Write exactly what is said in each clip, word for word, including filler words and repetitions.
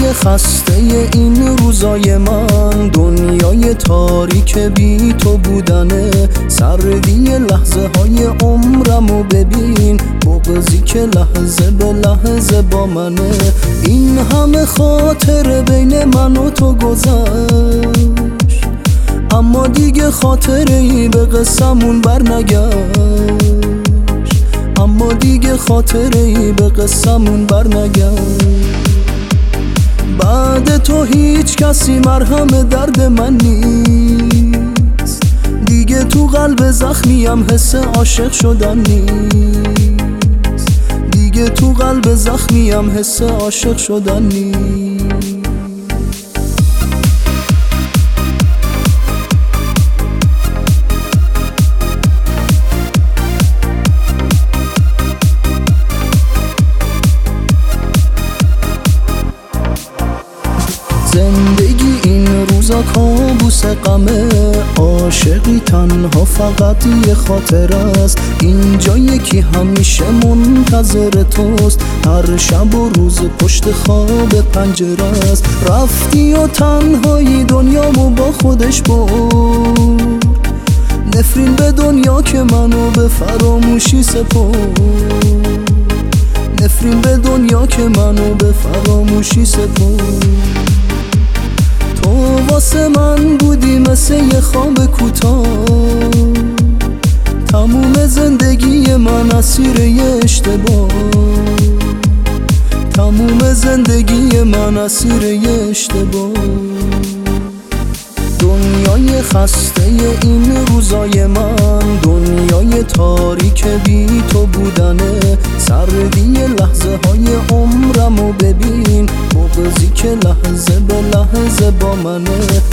خسته این روزای من، دنیای تاریک بی تو بودنه. سردی لحظه های عمرمو ببین، بغضی که لحظه به لحظه با منه. این همه خاطر بین من و تو گذشت، اما دیگه خاطره ای به قصمون برنگشت. اما دیگه خاطره ای به قصمون برنگشت. بعد تو هیچ کسی مرهم درد من نیست، دیگه تو قلب زخمیم حس عاشق شدن نیست. دیگه تو قلب زخمیم حس عاشق شدن نیست. زندگی این روزا کابوس غمه، عاشقی تنها فقط یه خاطر است. اینجا یکی همیشه منتظر توست، هر شب و روز پشت خواب پنجره است. رفتی و تنهایی دنیامو با خودش برد، نفرین به دنیا که منو به فراموشی سپرد. نفرین به دنیا که منو به فراموشی سپرد. تو واسه من بودی مثل یه خواب کوتاه، تموم زندگی من اسیر یه اشتباه. تموم زندگی من اسیر یه اشتباه. دنیای خسته این روزای من، دنیای تاریک بی تو بودنه. سردی لحظه های عمرمو ببین، بغضی که لحظه به لحظه با منه.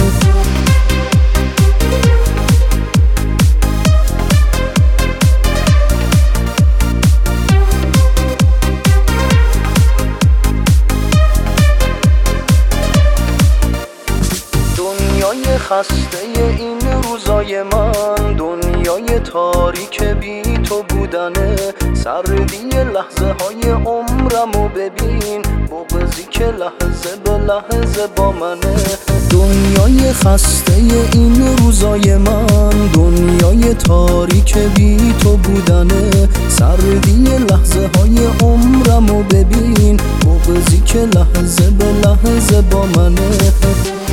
دنیای خسته این روزای من، دنیای تاریک بی تو بودنه. سردی لحظه های عمرمو ببین، بغضی که لحظه به لحظه با منه. دنیای خسته این روزای من، دنیای تاریک بی تو بودنه. سردی لحظه های عمرمو ببین، بغضی که لحظه به لحظه با منه.